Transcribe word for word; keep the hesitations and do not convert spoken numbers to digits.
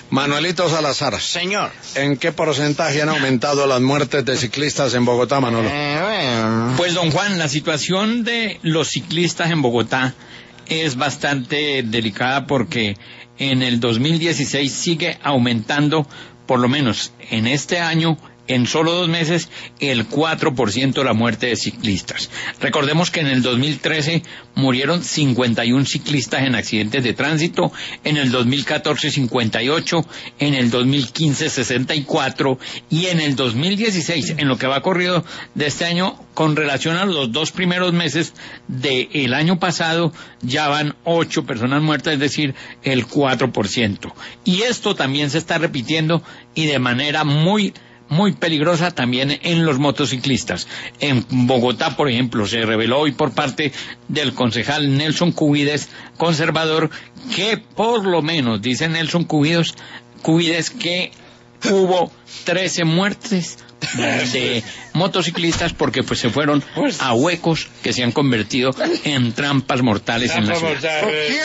Manuelito Salazar. Señor. ¿En qué porcentaje han aumentado las muertes de ciclistas en Bogotá, Manolo? Eh, bueno. Pues, don Juan, la situación de los ciclistas en Bogotá es bastante delicada porque en el dos mil dieciséis sigue aumentando, por lo menos en este año, en solo dos meses, el cuatro por ciento de la muerte de ciclistas. Recordemos que en el dos mil trece murieron cincuenta y uno ciclistas en accidentes de tránsito, en el dos mil catorce cincuenta y ocho, en el dos mil quince sesenta y cuatro y en el dos mil dieciséis, en lo que va corrido de este año, con relación a los dos primeros meses del año pasado, ya van ocho personas muertas, es decir, el cuatro por ciento. Y esto también se está repitiendo y de manera muy muy peligrosa también en los motociclistas. En Bogotá, por ejemplo, se reveló hoy por parte del concejal Nelson Cubides, conservador, que por lo menos, dice Nelson Cubides, Cubides que hubo trece muertes de motociclistas porque pues se fueron a huecos que se han convertido en trampas mortales en la ciudad.